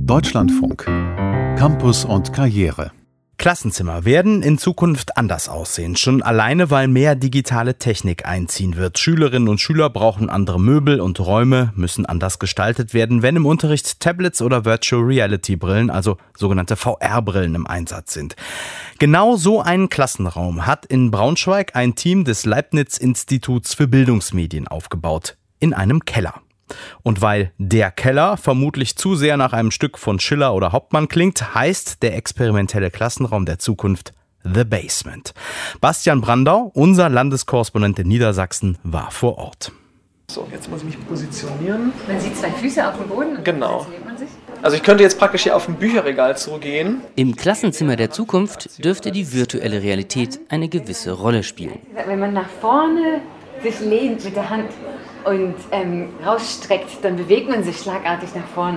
Deutschlandfunk. Campus und Karriere. Klassenzimmer werden in Zukunft anders aussehen, schon alleine, weil mehr digitale Technik einziehen wird. Schülerinnen und Schüler brauchen andere Möbel und Räume, müssen anders gestaltet werden, wenn im Unterricht Tablets oder Virtual Reality Brillen, also sogenannte VR-Brillen im Einsatz sind. Genau so einen Klassenraum hat in Braunschweig ein Team des Leibniz-Instituts für Bildungsmedien aufgebaut, in einem Keller. Und weil der Keller vermutlich zu sehr nach einem Stück von Schiller oder Hauptmann klingt, heißt der experimentelle Klassenraum der Zukunft The Basement. Bastian Brandau, unser Landeskorrespondent in Niedersachsen, war vor Ort. So, jetzt muss ich mich positionieren. Man sieht zwei Füße auf dem Boden und genau. positioniert man sich. Also ich könnte jetzt praktisch hier auf ein Bücherregal zugehen. Im Klassenzimmer der Zukunft dürfte die virtuelle Realität eine gewisse Rolle spielen. Wenn man nach vorne sich lehnt mit der Hand und rausstreckt, dann bewegt man sich schlagartig nach vorne.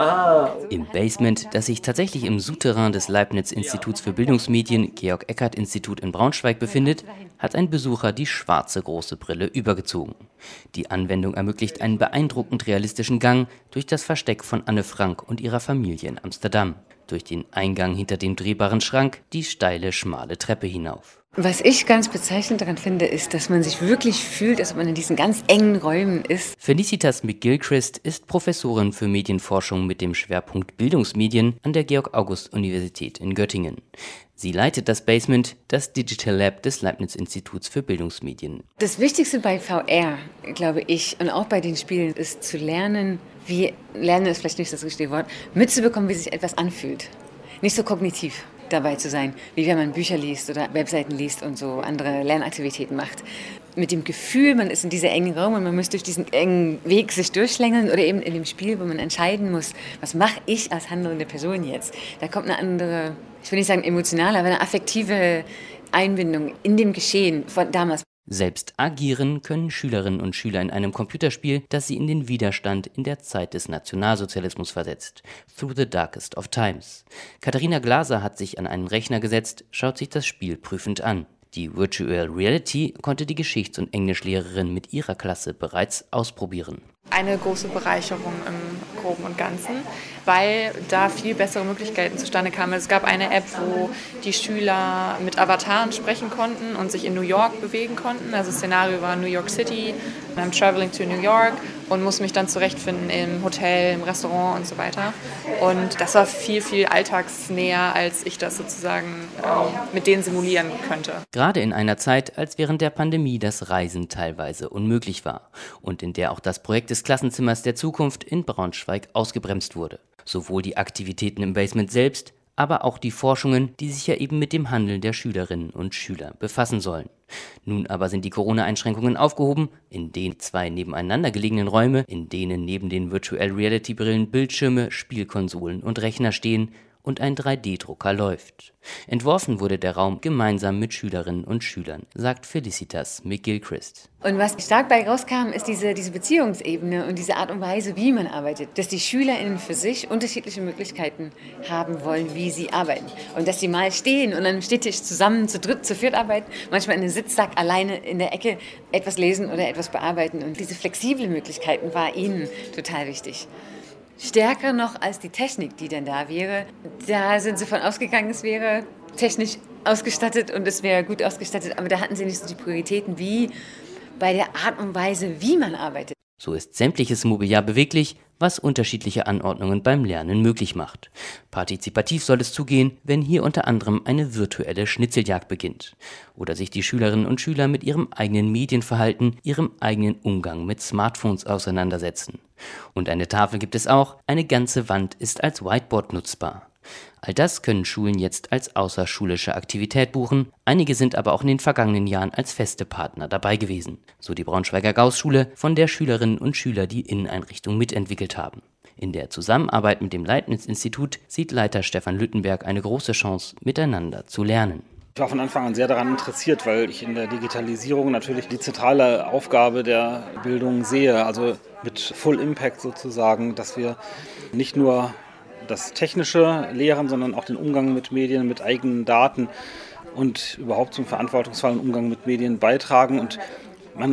Im Basement, das sich tatsächlich im Souterrain des Leibniz-Instituts für Bildungsmedien Georg-Eckert-Institut in Braunschweig befindet, hat ein Besucher die schwarze große Brille übergezogen. Die Anwendung ermöglicht einen beeindruckend realistischen Gang durch das Versteck von Anne Frank und ihrer Familie in Amsterdam, durch den Eingang hinter dem drehbaren Schrank, die steile, schmale Treppe hinauf. Was ich ganz bezeichnend daran finde, ist, dass man sich wirklich fühlt, als ob man in diesen ganz engen Räumen ist. Felicitas McGilchrist ist Professorin für Medienforschung mit dem Schwerpunkt Bildungsmedien an der Georg-August-Universität in Göttingen. Sie leitet das Basement, das Digital Lab des Leibniz-Instituts für Bildungsmedien. Das Wichtigste bei VR, glaube ich, und auch bei den Spielen, ist zu lernen, lernen ist vielleicht nicht das richtige Wort, mitzubekommen, wie sich etwas anfühlt. Nicht so kognitiv dabei zu sein, wie wenn man Bücher liest oder Webseiten liest und so andere Lernaktivitäten macht. Mit dem Gefühl, man ist in diesem engen Raum und man muss durch diesen engen Weg sich durchschlängeln oder eben in dem Spiel, wo man entscheiden muss, was mache ich als handelnde Person jetzt. Da kommt eine andere, ich will nicht sagen emotionale, aber eine affektive Einbindung in dem Geschehen von damals. Selbst agieren können Schülerinnen und Schüler in einem Computerspiel, das sie in den Widerstand in der Zeit des Nationalsozialismus versetzt. Through the Darkest of Times. Katharina Glaser hat sich an einen Rechner gesetzt, schaut sich das Spiel prüfend an. Die Virtual Reality konnte die Geschichts- und Englischlehrerin mit ihrer Klasse bereits ausprobieren. Eine große Bereicherung im Groben und Ganzen, weil da viel bessere Möglichkeiten zustande kamen. Es gab eine App, wo die Schüler mit Avataren sprechen konnten und sich in New York bewegen konnten. Also das Szenario war New York City, I'm traveling to New York und muss mich dann zurechtfinden im Hotel, im Restaurant und so weiter. Und das war viel, viel alltagsnäher, als ich das sozusagen mit denen simulieren könnte. Gerade in einer Zeit, als während der Pandemie das Reisen teilweise unmöglich war und in der auch das Projekt des Klassenzimmers der Zukunft in Braunschweig ausgebremst wurde. Sowohl die Aktivitäten im Basement selbst, aber auch die Forschungen, die sich ja eben mit dem Handeln der Schülerinnen und Schüler befassen sollen. Nun aber sind die Corona-Einschränkungen aufgehoben, in den zwei nebeneinander gelegenen Räume, in denen neben den Virtual Reality Brillen Bildschirme, Spielkonsolen und Rechner stehen und ein 3D-Drucker läuft. Entworfen wurde der Raum gemeinsam mit Schülerinnen und Schülern, sagt Felicitas McGilchrist. Und was stark bei rauskam, ist diese Beziehungsebene und diese Art und Weise, wie man arbeitet. Dass die SchülerInnen für sich unterschiedliche Möglichkeiten haben wollen, wie sie arbeiten. Und dass sie mal stehen und an einem Stehtisch zusammen, zu dritt, zu viert arbeiten, manchmal in einem Sitzsack alleine in der Ecke etwas lesen oder etwas bearbeiten. Und diese flexiblen Möglichkeiten war ihnen total wichtig. Stärker noch als die Technik, die dann da wäre. Da sind sie von ausgegangen, es wäre technisch ausgestattet und es wäre gut ausgestattet, aber da hatten sie nicht so die Prioritäten wie bei der Art und Weise, wie man arbeitet. So ist sämtliches Mobiliar beweglich, was unterschiedliche Anordnungen beim Lernen möglich macht. Partizipativ soll es zugehen, wenn hier unter anderem eine virtuelle Schnitzeljagd beginnt. Oder sich die Schülerinnen und Schüler mit ihrem eigenen Medienverhalten, ihrem eigenen Umgang mit Smartphones auseinandersetzen. Und eine Tafel gibt es auch, eine ganze Wand ist als Whiteboard nutzbar. All das können Schulen jetzt als außerschulische Aktivität buchen, einige sind aber auch in den vergangenen Jahren als feste Partner dabei gewesen. So die Braunschweiger Gauß-Schule, von der Schülerinnen und Schüler die Inneneinrichtung mitentwickelt haben. In der Zusammenarbeit mit dem Leibniz-Institut sieht Leiter Stefan Lüttenberg eine große Chance, miteinander zu lernen. Ich war von Anfang an sehr daran interessiert, weil ich in der Digitalisierung natürlich die zentrale Aufgabe der Bildung sehe, also mit Full Impact sozusagen, dass wir nicht nur das technische Lehren, sondern auch den Umgang mit Medien, mit eigenen Daten und überhaupt zum verantwortungsvollen Umgang mit Medien beitragen. Und man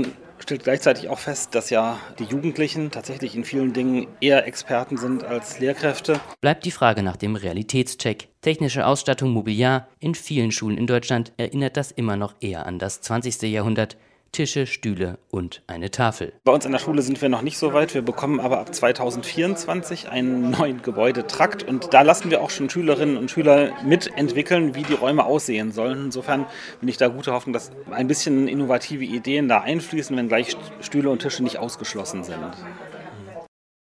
stellt gleichzeitig auch fest, dass ja die Jugendlichen tatsächlich in vielen Dingen eher Experten sind als Lehrkräfte. Bleibt die Frage nach dem Realitätscheck. Technische Ausstattung, Mobiliar. In vielen Schulen in Deutschland erinnert das immer noch eher an das 20. Jahrhundert. Tische, Stühle und eine Tafel. Bei uns in der Schule sind wir noch nicht so weit. Wir bekommen aber ab 2024 einen neuen Gebäudetrakt. Und da lassen wir auch schon Schülerinnen und Schüler mitentwickeln, wie die Räume aussehen sollen. Insofern bin ich da guter Hoffnung, dass ein bisschen innovative Ideen da einfließen, wenngleich Stühle und Tische nicht ausgeschlossen sind.